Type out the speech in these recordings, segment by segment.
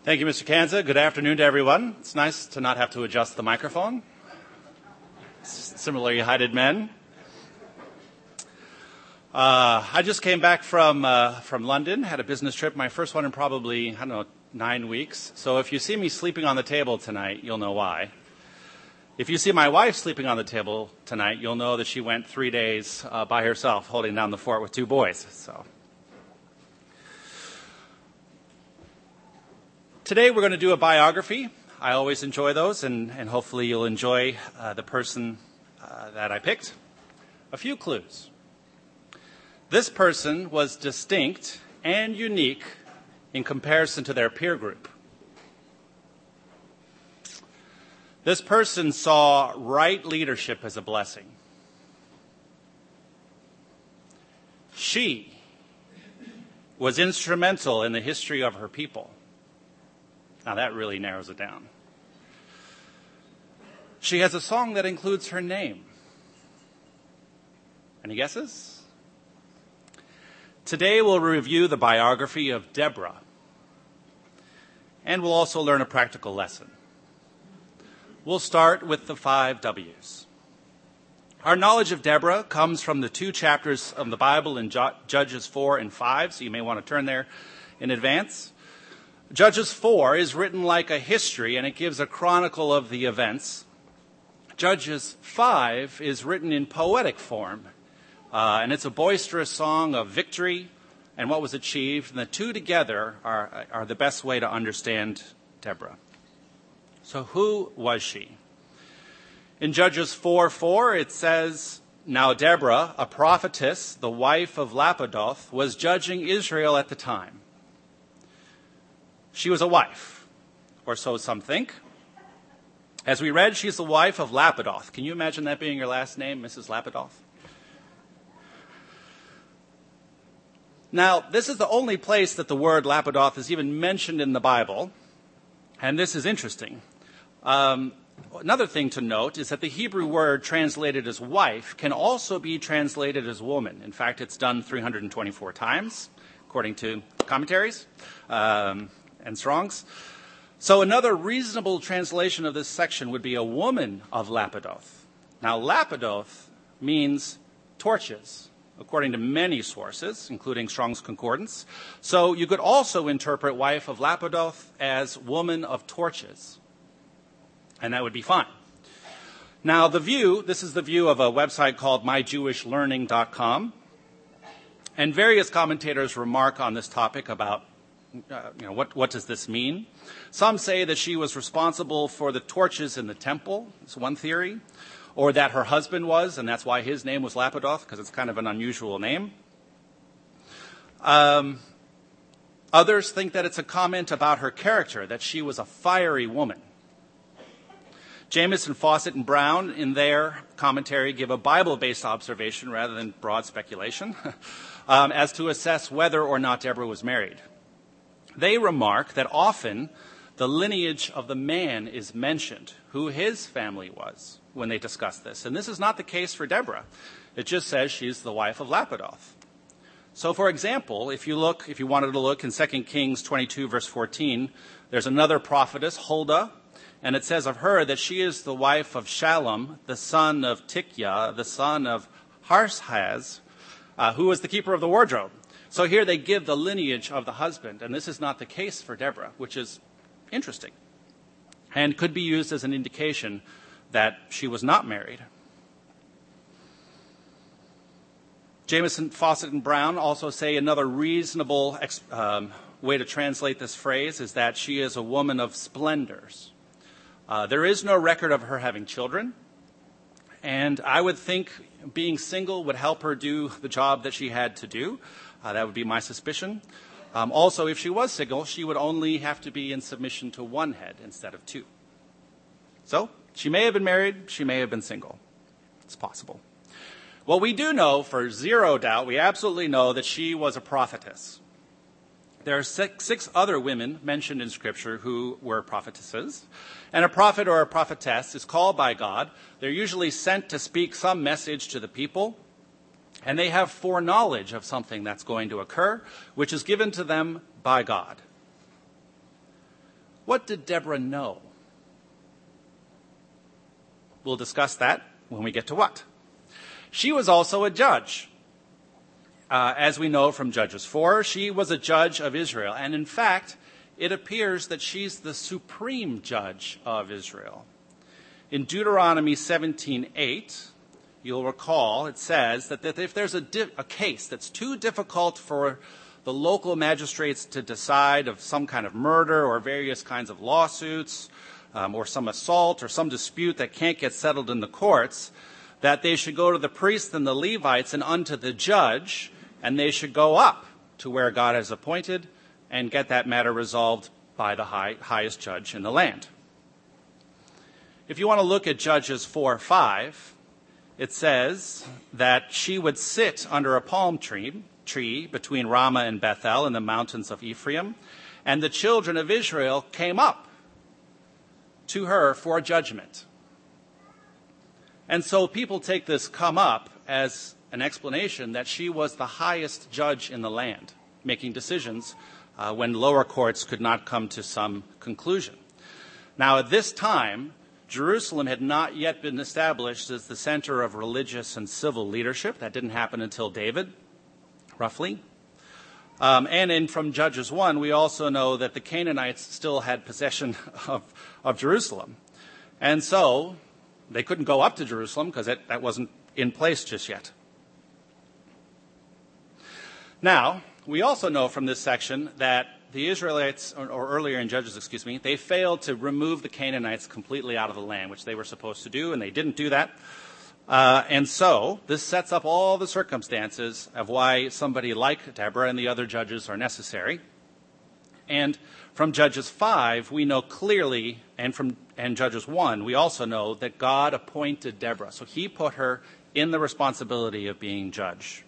Thank you, Mr. Kanza. Good afternoon to everyone. It's nice to not have to adjust the microphone. Similarly heighted men. I just came back from London, had a business trip, my first one in probably, 9 weeks. So if you see me sleeping on the table tonight, you'll know why. If you see my wife sleeping on the table tonight, you'll know that she went 3 days by herself, holding down the fort with 2 boys. So today we're going to do a biography. I always enjoy those, and hopefully you'll enjoy the person that I picked. A few clues. This person was distinct and unique in comparison to their peer group. This person saw right leadership as a blessing. She was instrumental in the history of her people. Now that really narrows it down. She has a song that includes her name. Any guesses? Today we'll review the biography of Deborah, and we'll also learn a practical lesson. We'll start with the 5 W's. Our knowledge of Deborah comes from the 2 chapters of the Bible in Judges 4 and 5, so you may want to turn there in advance. Judges 4 is written like a history, and it gives a chronicle of the events. Judges 5 is written in poetic form, and it's a boisterous song of victory and what was achieved, and the 2 together are the best way to understand Deborah. So who was she? In Judges 4:4, it says, "Now Deborah, a prophetess, the wife of Lapidoth, was judging Israel at the time." She was a wife, or so some think. As we read, she's the wife of Lapidoth. Can you imagine that being your last name, Mrs. Lapidoth? Now, this is the only place that the word Lapidoth is even mentioned in the Bible, and this is interesting. Another thing to note is that the Hebrew word translated as wife can also be translated as woman. In fact, it's done 324 times, according to commentaries and Strong's. So another reasonable translation of this section would be a woman of Lapidoth. Now, Lapidoth means torches, according to many sources, including Strong's Concordance. So you could also interpret wife of Lapidoth as woman of torches, and that would be fine. Now, this is the view of a website called myjewishlearning.com, and various commentators remark on this topic about what does this mean? Some say that she was responsible for the torches in the temple. It's one theory. Or that her husband was, and that's why his name was Lapidoth, because it's kind of an unusual name. Others think that it's a comment about her character, that she was a fiery woman. Jamieson, Fawcett, and Brown, in their commentary, give a Bible-based observation rather than broad speculation as to assess whether or not Deborah was married. They remark that often the lineage of the man is mentioned, who his family was, when they discuss this. And this is not the case for Deborah. It just says she's the wife of Lapidoth. So, for example, if you wanted to look in 2 Kings 22, verse 14, there's another prophetess, Huldah, and it says of her that she is the wife of Shallum, the son of Tikya, the son of Harshaz, who was the keeper of the wardrobe. So here they give the lineage of the husband, and this is not the case for Deborah, which is interesting, and could be used as an indication that she was not married. Jamieson, Fawcett, and Brown also say another reasonable way to translate this phrase is that she is a woman of splendors. There is no record of her having children, and I would think being single would help her do the job that she had to do. That would be my suspicion. Also, if she was single, she would only have to be in submission to one head instead of 2. So, she may have been married, she may have been single. It's possible. Well, we do know for zero doubt, we absolutely know that she was a prophetess. There are six other women mentioned in Scripture who were prophetesses. And a prophet or a prophetess is called by God. They're usually sent to speak some message to the people. And they have foreknowledge of something that's going to occur, which is given to them by God. What did Deborah know? We'll discuss that when we get to what. She was also a judge. As we know from Judges 4, she was a judge of Israel. And in fact, it appears that she's the supreme judge of Israel. In Deuteronomy 17:8, you'll recall, it says that if there's a case that's too difficult for the local magistrates to decide, of some kind of murder or various kinds of lawsuits, or some assault or some dispute that can't get settled in the courts, that they should go to the priests and the Levites and unto the judge, and they should go up to where God has appointed and get that matter resolved by the highest judge in the land. If you want to look at Judges 4:5, it says that she would sit under a palm tree between Ramah and Bethel in the mountains of Ephraim, and the children of Israel came up to her for judgment. And so people take this come up as an explanation that she was the highest judge in the land, making decisions when lower courts could not come to some conclusion. Now, at this time, Jerusalem had not yet been established as the center of religious and civil leadership. That didn't happen until David, roughly. And from Judges 1, we also know that the Canaanites still had possession of Jerusalem. And so they couldn't go up to Jerusalem because that wasn't in place just yet. Now, we also know from this section that the Israelites, or earlier in Judges, they failed to remove the Canaanites completely out of the land, which they were supposed to do, and they didn't do that. And so this sets up all the circumstances of why somebody like Deborah and the other judges are necessary. And from Judges 5, we know clearly, and Judges 1, we also know that God appointed Deborah. So he put her in the responsibility of being judge.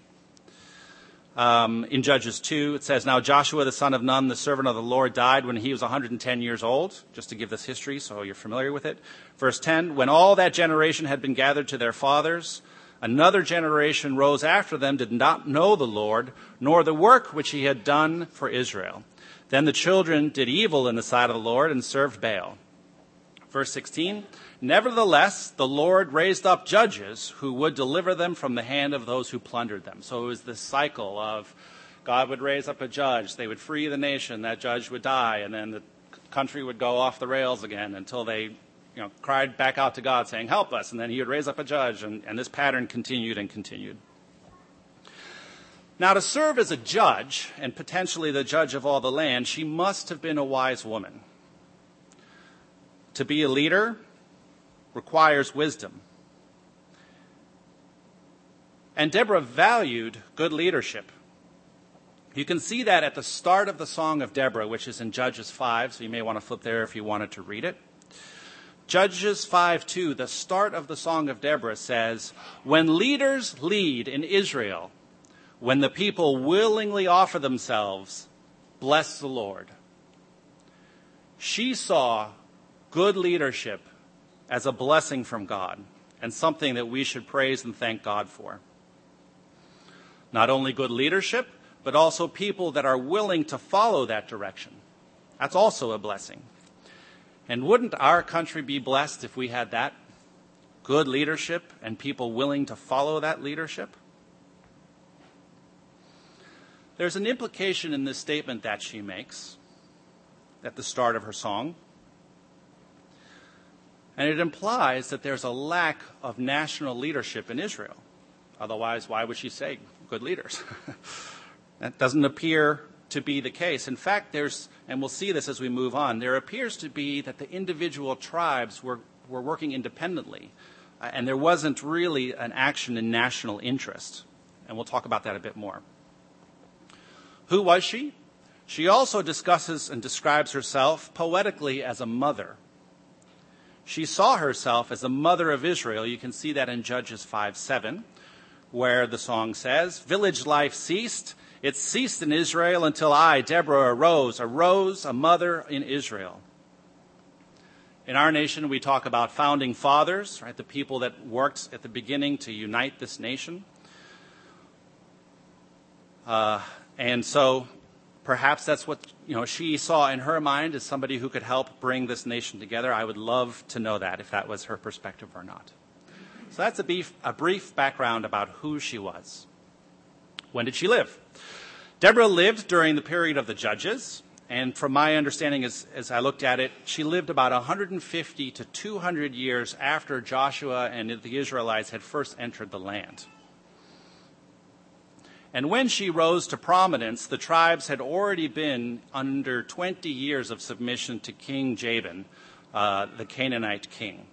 In Judges 2, it says, "Now Joshua the son of Nun, the servant of the Lord, died when he was 110 years old." Just to give this history so you're familiar with it. Verse 10, "When all that generation had been gathered to their fathers, another generation rose after them, did not know the Lord, nor the work which he had done for Israel. Then the children did evil in the sight of the Lord and served Baal." Verse 16, "Nevertheless, the Lord raised up judges who would deliver them from the hand of those who plundered them." So it was this cycle of God would raise up a judge, they would free the nation, that judge would die, and then the country would go off the rails again until they cried back out to God saying, "Help us," and then he would raise up a judge, and this pattern continued and continued. Now, to serve as a judge, and potentially the judge of all the land, she must have been a wise woman. To be a leader requires wisdom. And Deborah valued good leadership. You can see that at the start of the Song of Deborah, which is in Judges 5, so you may want to flip there if you wanted to read it. Judges 5:2, the start of the Song of Deborah says, "When leaders lead in Israel, when the people willingly offer themselves, bless the Lord." She saw good leadership as a blessing from God and something that we should praise and thank God for. Not only good leadership, but also people that are willing to follow that direction. That's also a blessing. And wouldn't our country be blessed if we had that? Good leadership and people willing to follow that leadership? There's an implication in this statement that she makes at the start of her song. And it implies that there's a lack of national leadership in Israel. Otherwise, why would she say good leaders? That doesn't appear to be the case. In fact, and we'll see this as we move on, there appears to be that the individual tribes were working independently. And there wasn't really an action in national interest. And we'll talk about that a bit more. Who was she? She also discusses and describes herself poetically as a mother. She saw herself as a mother of Israel. You can see that in Judges 5:7, where the song says, "Village life ceased. It ceased in Israel until I, Deborah, arose a mother in Israel." In our nation, we talk about founding fathers, right? The people that worked at the beginning to unite this nation. And so Perhaps that's what she saw in her mind as somebody who could help bring this nation together. I would love to know that, if that was her perspective or not. So that's a brief background about who she was. When did she live? Deborah lived during the period of the Judges, and from my understanding as I looked at it, she lived about 150 to 200 years after Joshua and the Israelites had first entered the land. And when she rose to prominence, the tribes had already been under 20 years of submission to King Jabin, the Canaanite king.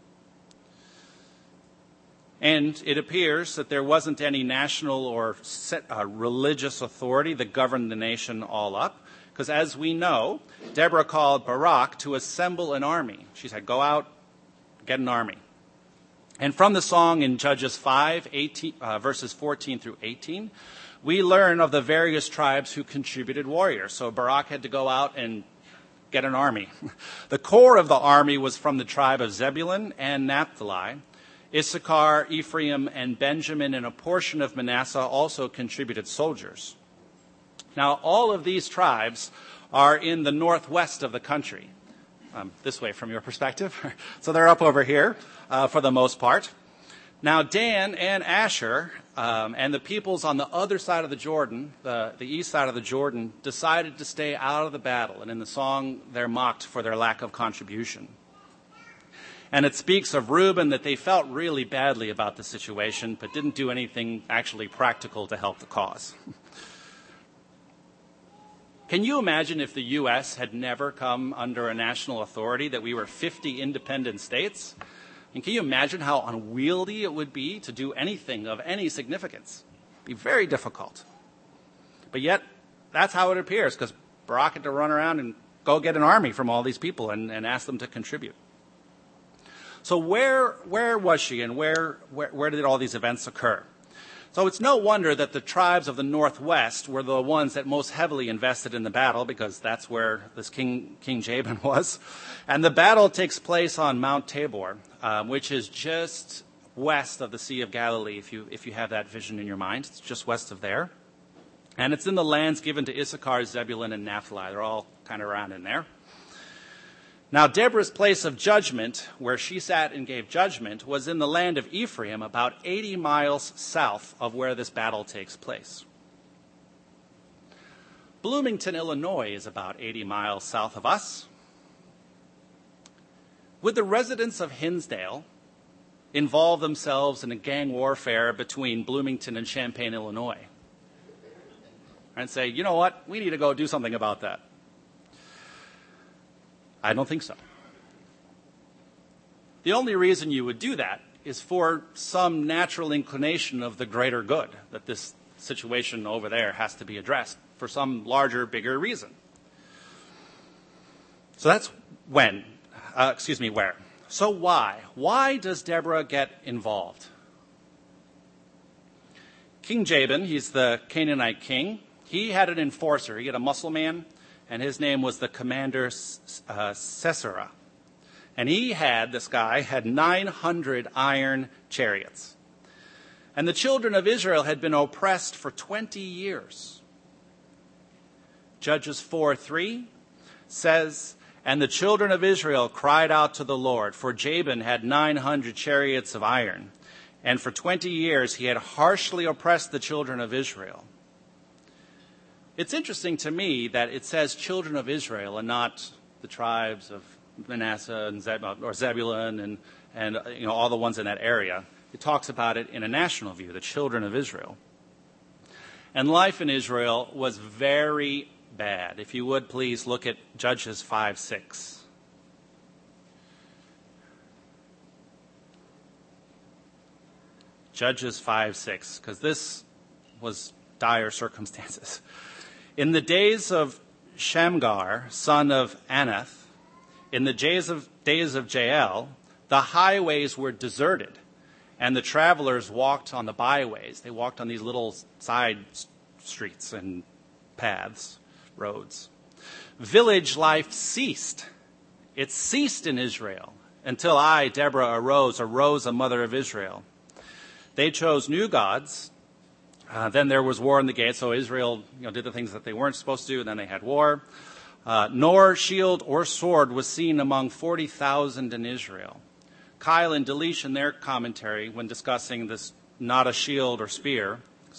And it appears that there wasn't any national or religious authority that governed the nation all up, because as we know, Deborah called Barak to assemble an army. She said, go out, get an army. And from the song in Judges 5, verses 14 through 18, we learn of the various tribes who contributed warriors. So Barak had to go out and get an army. The core of the army was from the tribe of Zebulun and Naphtali. Issachar, Ephraim, and Benjamin, and a portion of Manasseh also contributed soldiers. Now, all of these tribes are in the northwest of the country. This way from your perspective. So they're up over here for the most part. Now, Dan and Asher and the peoples on the other side of the Jordan, the east side of the Jordan, decided to stay out of the battle. And in the song, they're mocked for their lack of contribution. And it speaks of Reuben that they felt really badly about the situation, but didn't do anything actually practical to help the cause. Can you imagine if the U.S. had never come under a national authority, that we were 50 independent states? And can you imagine how unwieldy it would be to do anything of any significance? It'd be very difficult. But yet, that's how it appears, because Barak had to run around and go get an army from all these people and ask them to contribute. So where was she, and where did all these events occur? So it's no wonder that the tribes of the northwest were the ones that most heavily invested in the battle, because that's where this King Jabin was. And the battle takes place on Mount Tabor, which is just west of the Sea of Galilee, if you have that vision in your mind. It's just west of there. And it's in the lands given to Issachar, Zebulun, and Naphtali. They're all kind of around in there. Now, Deborah's place of judgment, where she sat and gave judgment, was in the land of Ephraim, about 80 miles south of where this battle takes place. Bloomington, Illinois is about 80 miles south of us. Would the residents of Hinsdale involve themselves in a gang warfare between Bloomington and Champaign, Illinois? And say, you know what, we need to go do something about that? I don't think so. The only reason you would do that is for some natural inclination of the greater good, that this situation over there has to be addressed for some larger, bigger reason. So that's where. So why? Why does Deborah get involved? King Jabin, he's the Canaanite king, he had an enforcer. He had a muscle man, and his name was the commander Sisera. And this guy had 900 iron chariots. And the children of Israel had been oppressed for 20 years. Judges 4:3 says, and the children of Israel cried out to the Lord, for Jabin had 900 chariots of iron. And for 20 years he had harshly oppressed the children of Israel. It's interesting to me that it says children of Israel and not the tribes of Manasseh and Zebulun and all the ones in that area. It talks about it in a national view, the children of Israel. And life in Israel was very bad. If you would, please look at Judges 5:6. Judges 5:6, because this was dire circumstances. In the days of Shamgar, son of Anath, in the days of Jael, the highways were deserted, and the travelers walked on the byways. They walked on these little side streets and paths, roads. Village life ceased. It ceased in Israel until I, Deborah, arose, a mother of Israel. They chose new gods Then there was war in the gate, so Israel did the things that they weren't supposed to do, and then they had war. Nor shield or sword was seen among 40,000 in Israel. Kyle and Delish in their commentary, when discussing this not a shield or spear,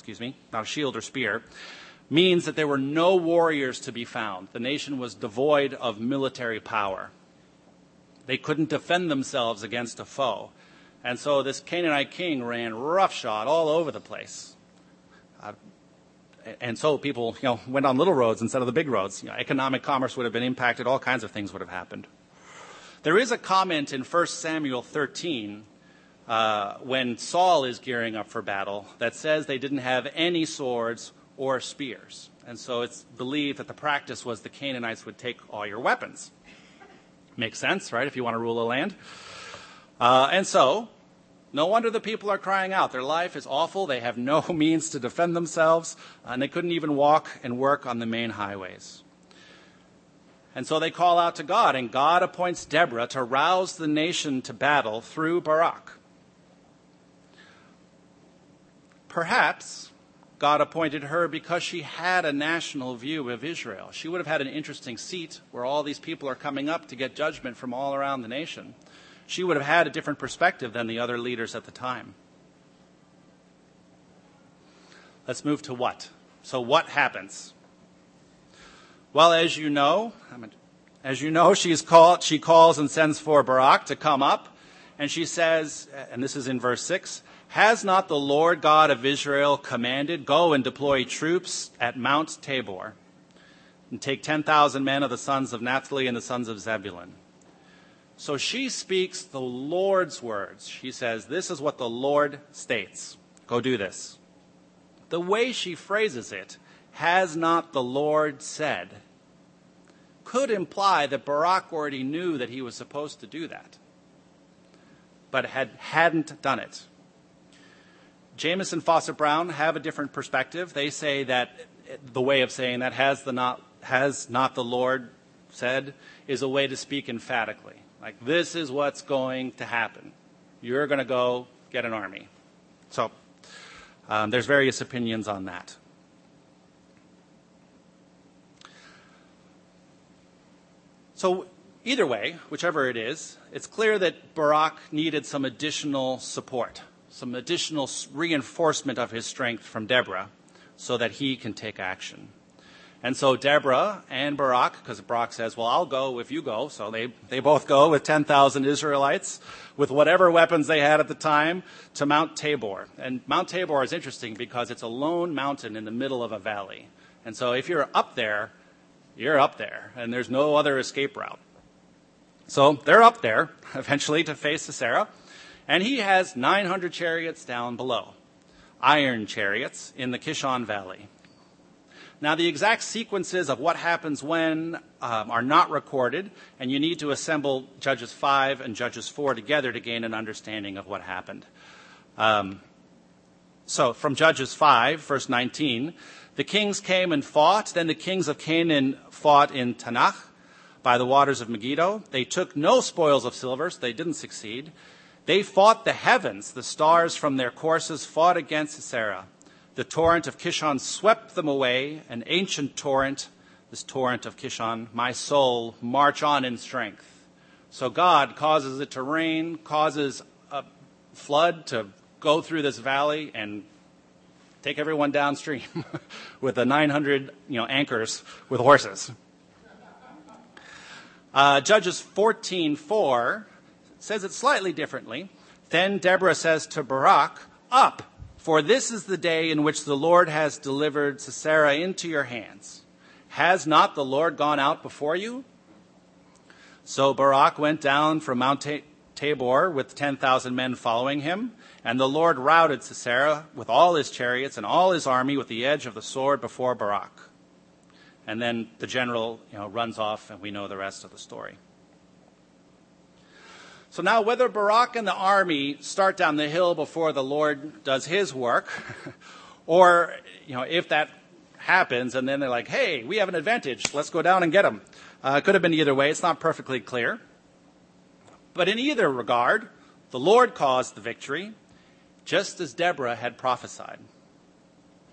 means that there were no warriors to be found. The nation was devoid of military power. They couldn't defend themselves against a foe. And so this Canaanite king ran roughshod all over the place. And so people, went on little roads instead of the big roads. Economic commerce would have been impacted. All kinds of things would have happened. There is a comment in 1 Samuel 13 when Saul is gearing up for battle that says they didn't have any swords or spears. And so it's believed that the practice was the Canaanites would take all your weapons. Makes sense, right, if you want to rule a land? And so, no wonder the people are crying out. Their life is awful. They have no means to defend themselves, and they couldn't even walk and work on the main highways. And so they call out to God, and God appoints Deborah to rouse the nation to battle through Barak. Perhaps God appointed her because she had a national view of Israel. She would have had an interesting seat where all these people are coming up to get judgment from all around the nation. She would have had a different perspective than the other leaders at the time. Let's move to what? So what happens? Well, as you know, she calls and sends for Barak to come up, and she says, and this is in verse 6, "Has not the Lord God of Israel commanded, go and deploy troops at Mount Tabor, and take 10,000 men of the sons of Naphtali and the sons of Zebulun?" So she speaks the Lord's words. She says, this is what the Lord states. Go do this. The way she phrases it, "has not the Lord said," could imply that Barak already knew that he was supposed to do that, but hadn't done it. Jameson and Fawcett Brown have a different perspective. They say that the way of saying that has not the Lord said is a way to speak emphatically. Like, this is what's going to happen. You're going to go get an army. So there's various opinions on that. So either way, whichever it is, it's clear that Barak needed some additional support, some additional reinforcement of his strength from Deborah so that he can take action. And so Deborah and Barak, because Barak says, well, I'll go if you go. So they both go with 10,000 Israelites with whatever weapons they had at the time to Mount Tabor. And Mount Tabor is interesting because it's a lone mountain in the middle of a valley. And so if you're up there, you're up there, and there's no other escape route. So they're up there eventually to face Sisera, and he has 900 chariots down below, iron chariots in the Kishon Valley. Now, the exact sequences of what happens when are not recorded, and you need to assemble Judges 5 and Judges 4 together to gain an understanding of what happened. So from Judges 5, verse 19, "The kings came and fought. Then the kings of Canaan fought in Tanakh by the waters of Megiddo. They took no spoils of silver, so they didn't succeed. They fought the heavens. The stars from their courses fought against Sisera. The torrent of Kishon swept them away, an ancient torrent, this torrent of Kishon. My soul, march on in strength." So God causes it to rain, causes a flood to go through this valley and take everyone downstream with the 900 anchors with horses. Judges 14:4 says it slightly differently. "Then Deborah says to Barak, 'Up, for this is the day in which the Lord has delivered Sisera into your hands. Has not the Lord gone out before you?' So Barak went down from Mount Tabor with 10,000 men following him, and the Lord routed Sisera with all his chariots and all his army with the edge of the sword before Barak." And then the general runs off, and we know the rest of the story. So now, whether Barak and the army start down the hill before the Lord does his work, or if that happens and then they're like, "Hey, we have an advantage, let's go down and get them." It could have been either way. It's not perfectly clear. But in either regard, the Lord caused the victory, just as Deborah had prophesied.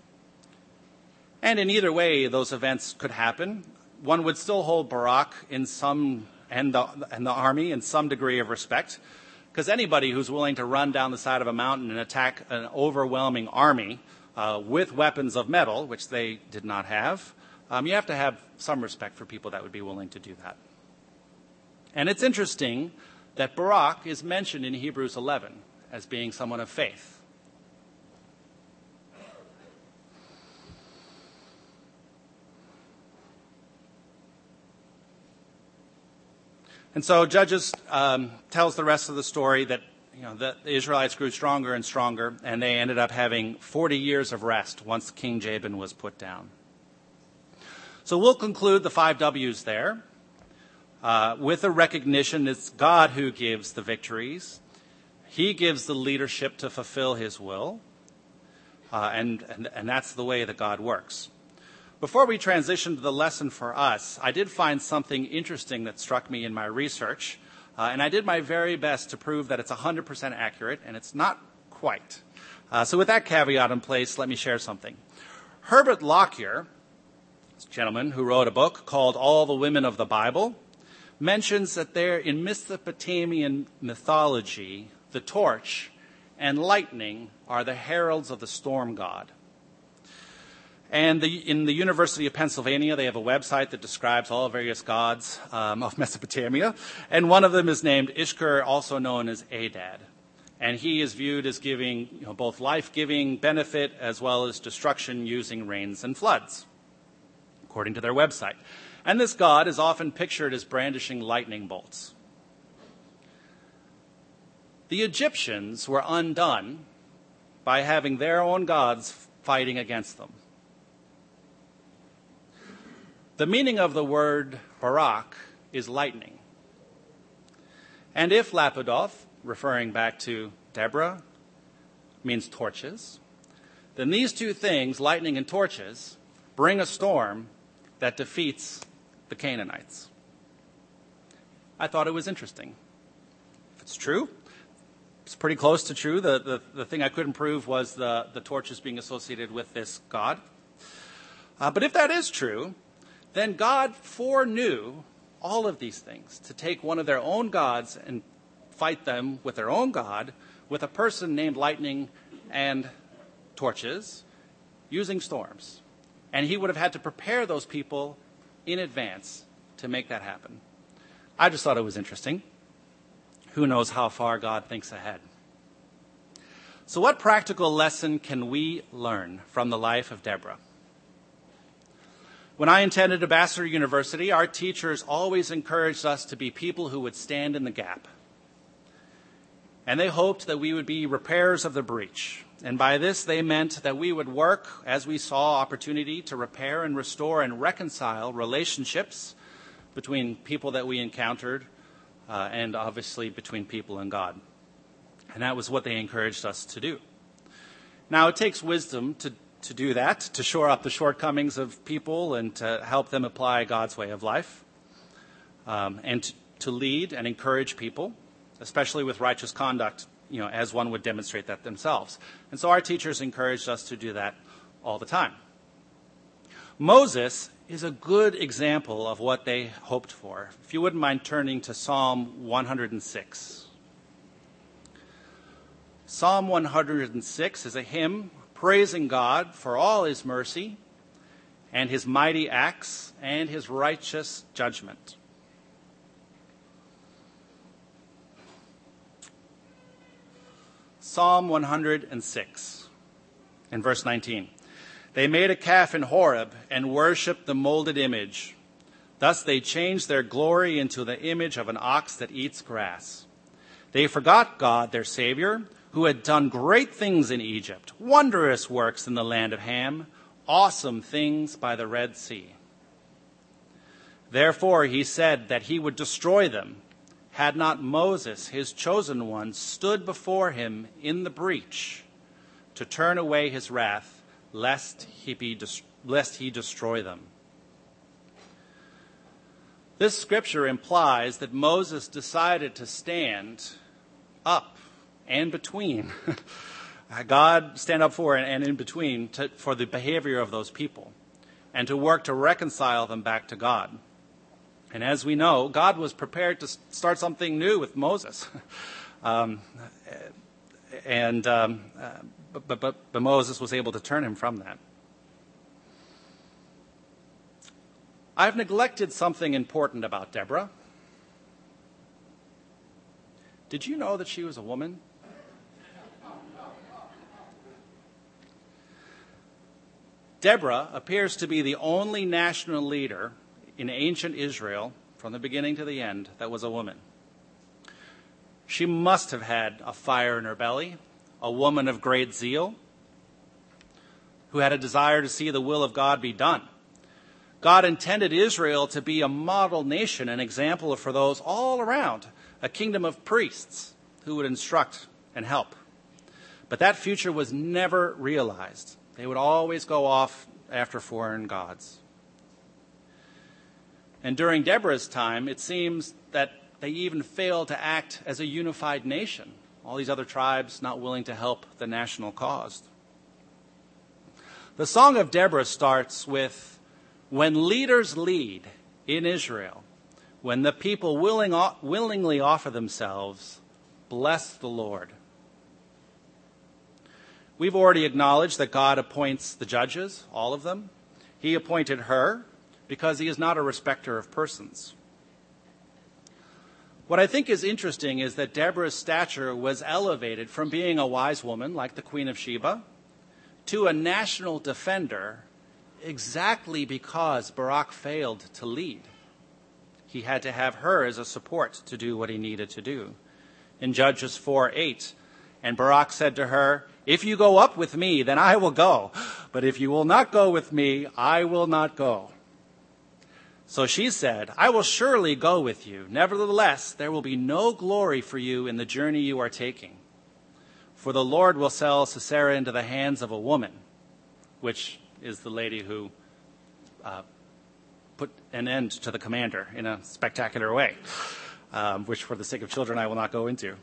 And in either way, those events could happen. One would still hold Barak in some, and the army in some degree of respect, because anybody who's willing to run down the side of a mountain and attack an overwhelming army with weapons of metal, which they did not have, you have to have some respect for people that would be willing to do that. And it's interesting that Barak is mentioned in Hebrews 11 as being someone of faith. And so Judges tells the rest of the story that the Israelites grew stronger and stronger, and they ended up having 40 years of rest once King Jabin was put down. So we'll conclude the 5 W's there with a recognition it's God who gives the victories. He gives the leadership to fulfill his will, and that's the way that God works. Before we transition to the lesson for us, I did find something interesting that struck me in my research, and I did my very best to prove that it's 100% accurate, and it's not quite. So with that caveat in place, let me share something. Herbert Lockyer, this gentleman who wrote a book called All the Women of the Bible, mentions that there in Mesopotamian mythology, the torch and lightning are the heralds of the storm god. And in the University of Pennsylvania, they have a website that describes all various gods of Mesopotamia. And one of them is named Ishkur, also known as Adad. And he is viewed as giving both life-giving benefit as well as destruction using rains and floods, according to their website. And this god is often pictured as brandishing lightning bolts. The Egyptians were undone by having their own gods fighting against them. The meaning of the word Barak is lightning. And if Lapidoth, referring back to Deborah, means torches, then these two things, lightning and torches, bring a storm that defeats the Canaanites. I thought it was interesting. If it's true, it's pretty close to true. The thing I couldn't prove was the torches being associated with this god. But if that is true, then God foreknew all of these things, to take one of their own gods and fight them with their own God, with a person named lightning and torches, using storms. And he would have had to prepare those people in advance to make that happen. I just thought it was interesting. Who knows how far God thinks ahead? So what practical lesson can we learn from the life of Deborah? When I attended Vassar University, our teachers always encouraged us to be people who would stand in the gap. And they hoped that we would be repairers of the breach. And by this, they meant that we would work as we saw opportunity to repair and restore and reconcile relationships between people that we encountered, and obviously between people and God. And that was what they encouraged us to do. Now, it takes wisdom to do that, to shore up the shortcomings of people and to help them apply God's way of life, and to lead and encourage people, especially with righteous conduct, as one would demonstrate that themselves. And so our teachers encouraged us to do that all the time. Moses is a good example of what they hoped for. If you wouldn't mind turning to Psalm 106. Psalm 106 is a hymn praising God for all his mercy and his mighty acts and his righteous judgment. Psalm 106, in verse 19. They made a calf in Horeb and worshipped the molded image. Thus they changed their glory into the image of an ox that eats grass. They forgot God, their Savior, who had done great things in Egypt, wondrous works in the land of Ham, awesome things by the Red Sea. Therefore he said that he would destroy them, had not Moses, his chosen one, stood before him in the breach to turn away his wrath, lest he destroy them. This scripture implies that Moses decided to stand up and between. God stand up for and in between for the behavior of those people. and to work to reconcile them back to God. And as we know, God was prepared to start something new with Moses. But Moses was able to turn him from that. I've neglected something important about Deborah. Did you know that she was a woman? Deborah appears to be the only national leader in ancient Israel from the beginning to the end that was a woman. She must have had a fire in her belly, a woman of great zeal, who had a desire to see the will of God be done. God intended Israel to be a model nation, an example for those all around, a kingdom of priests who would instruct and help. But that future was never realized. They would always go off after foreign gods. And during Deborah's time, it seems that they even failed to act as a unified nation. All these other tribes not willing to help the national cause. The Song of Deborah starts with, when leaders lead in Israel, when the people willingly offer themselves, bless the Lord. We've already acknowledged that God appoints the judges, all of them. He appointed her because he is not a respecter of persons. What I think is interesting is that Deborah's stature was elevated from being a wise woman like the Queen of Sheba to a national defender exactly because Barak failed to lead. He had to have her as a support to do what he needed to do. In Judges 4:8, and Barak said to her, if you go up with me, then I will go. But if you will not go with me, I will not go. So she said, I will surely go with you. Nevertheless, there will be no glory for you in the journey you are taking. For the Lord will sell Sisera into the hands of a woman, which is the lady who put an end to the commander in a spectacular way, which for the sake of children I will not go into.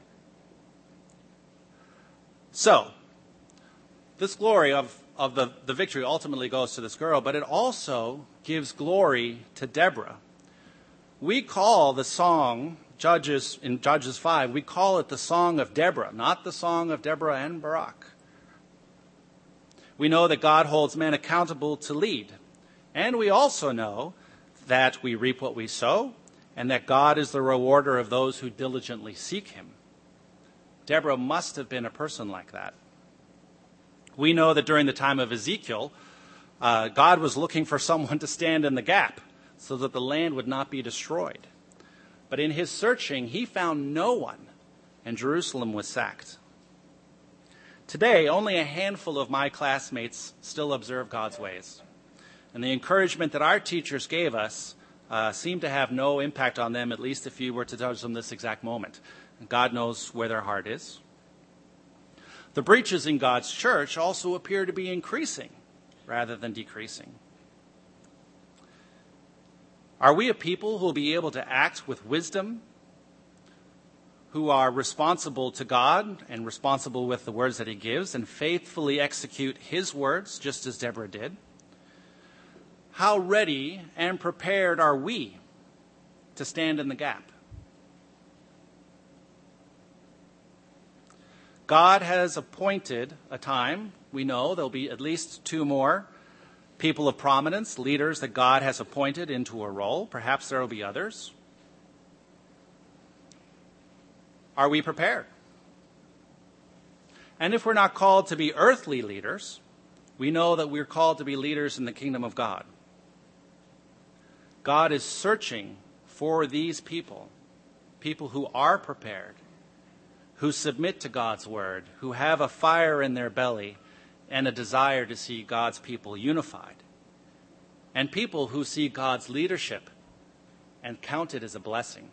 So, this glory of the victory ultimately goes to this girl, but it also gives glory to Deborah. We call the song, in Judges 5, we call it the Song of Deborah, not the Song of Deborah and Barak. We know that God holds men accountable to lead. And we also know that we reap what we sow, and that God is the rewarder of those who diligently seek him. Deborah must have been a person like that. We know that during the time of Ezekiel, God was looking for someone to stand in the gap so that the land would not be destroyed. But in his searching, he found no one, and Jerusalem was sacked. Today, only a handful of my classmates still observe God's ways. And the encouragement that our teachers gave us seemed to have no impact on them, at least if you were to judge them this exact moment. God knows where their heart is. The breaches in God's church also appear to be increasing rather than decreasing. Are we a people who will be able to act with wisdom, who are responsible to God and responsible with the words that he gives and faithfully execute his words, just as Deborah did? How ready and prepared are we to stand in the gap? God has appointed a time. We know there'll be at least 2 more people of prominence, leaders that God has appointed into a role. Perhaps there will be others. Are we prepared? And if we're not called to be earthly leaders, we know that we're called to be leaders in the kingdom of God. God is searching for these people who are prepared, who submit to God's word, who have a fire in their belly and a desire to see God's people unified, and people who see God's leadership and count it as a blessing.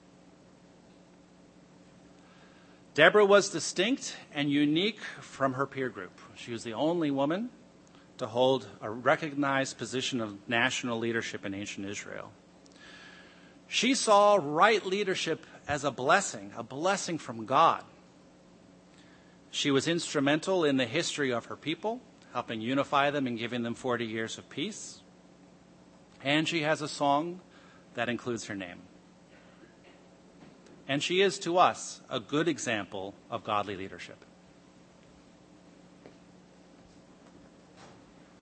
Deborah was distinct and unique from her peer group. She was the only woman to hold a recognized position of national leadership in ancient Israel. She saw right leadership as a blessing from God. She was instrumental in the history of her people, helping unify them and giving them 40 years of peace. And she has a song that includes her name. And she is, to us, a good example of godly leadership.